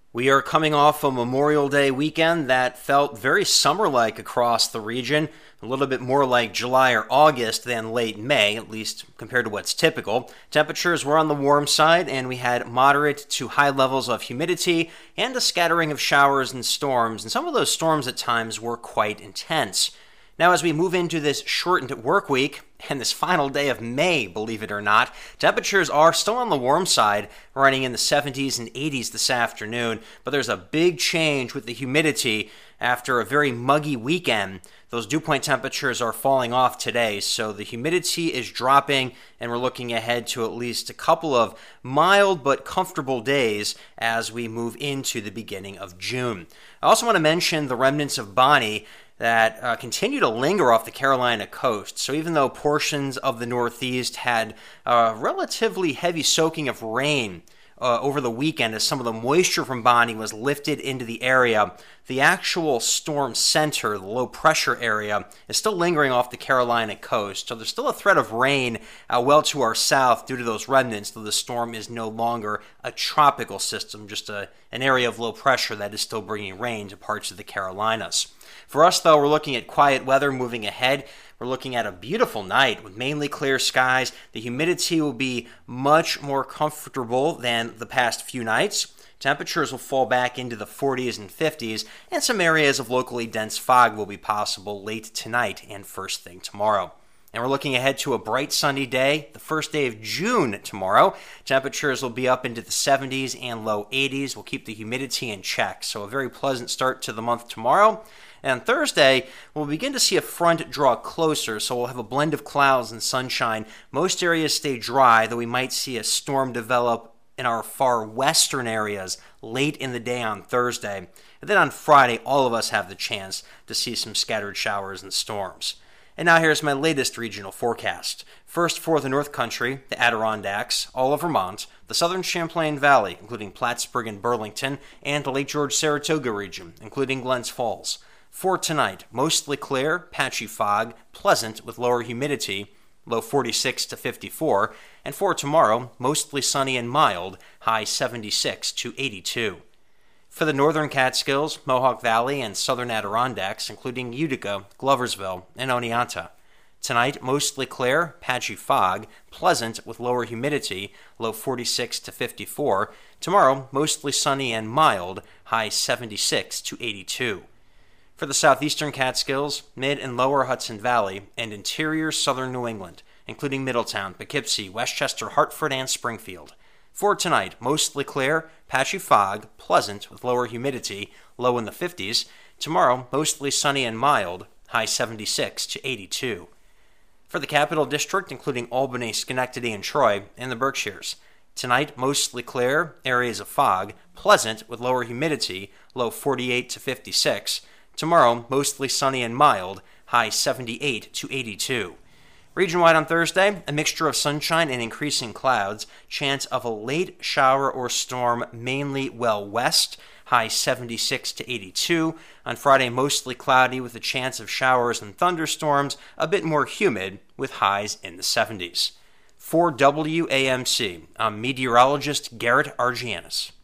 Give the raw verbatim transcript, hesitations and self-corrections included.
We are coming off a Memorial Day weekend that felt very summer-like across the region, a little bit more like July or August than late May, at least compared to what's typical. Temperatures were on the warm side, and we had moderate to high levels of humidity and a scattering of showers and storms, and some of those storms at times were quite intense. Now, as we move into this shortened work week, and this final day of May, believe it or not, temperatures are still on the warm side, running in the seventies and eighties this afternoon, but there's a big change with the humidity after a very muggy weekend. Those dew point temperatures are falling off today, so the humidity is dropping, and we're looking ahead to at least a couple of mild but comfortable days as we move into the beginning of June. I also want to mention the remnants of Bonnie that uh, continue to linger off the Carolina coast. So even though portions of the Northeast had a relatively heavy soaking of rain uh, over the weekend as some of the moisture from Bonnie was lifted into the area, the actual storm center, the low pressure area, is still lingering off the Carolina coast. So there's still a threat of rain uh, well to our south due to those remnants, though the storm is no longer a tropical system, just a, an area of low pressure that is still bringing rain to parts of the Carolinas. For us, though, we're looking at quiet weather moving ahead. We're looking at a beautiful night with mainly clear skies. The humidity will be much more comfortable than the past few nights. Temperatures will fall back into the forties and fifties, and some areas of locally dense fog will be possible late tonight and first thing tomorrow. And we're looking ahead to a bright sunny day, the first day of June tomorrow. Temperatures will be up into the seventies and low eighties. We'll keep the humidity in check, so a very pleasant start to the month tomorrow. And on Thursday, we'll begin to see a front draw closer, so we'll have a blend of clouds and sunshine. Most areas stay dry, though we might see a storm develop in our far western areas late in the day on Thursday. And then on Friday, all of us have the chance to see some scattered showers and storms. And now here's my latest regional forecast. First for the North Country, the Adirondacks, all of Vermont, the southern Champlain Valley, including Plattsburgh and Burlington, and the Lake George-Saratoga region, including Glens Falls. For tonight, mostly clear, patchy fog, pleasant with lower humidity, low forty-six to fifty-four, and for tomorrow, mostly sunny and mild, high seventy-six to eighty-two. For the northern Catskills, Mohawk Valley, and southern Adirondacks, including Utica, Gloversville, and Oneonta. Tonight, mostly clear, patchy fog, pleasant with lower humidity, low forty-six to fifty-four. Tomorrow, mostly sunny and mild, high seventy-six to eighty-two. For the southeastern Catskills, mid and lower Hudson Valley, and interior southern New England, including Middletown, Poughkeepsie, Westchester, Hartford, and Springfield. For tonight, mostly clear, patchy fog, pleasant with lower humidity, low in the fifties. Tomorrow, mostly sunny and mild, high seventy-six to eighty-two. For the Capital District, including Albany, Schenectady, and Troy, and the Berkshires. Tonight, mostly clear, areas of fog, pleasant with lower humidity, low forty-eight to fifty-six. Tomorrow, mostly sunny and mild, high seventy-eight to eighty-two. Region-wide on Thursday, a mixture of sunshine and increasing clouds, chance of a late shower or storm mainly well west, high seventy-six to eighty-two. On Friday, mostly cloudy with a chance of showers and thunderstorms, a bit more humid with highs in the seventies. For W A M C, I'm meteorologist Garrett Argianis.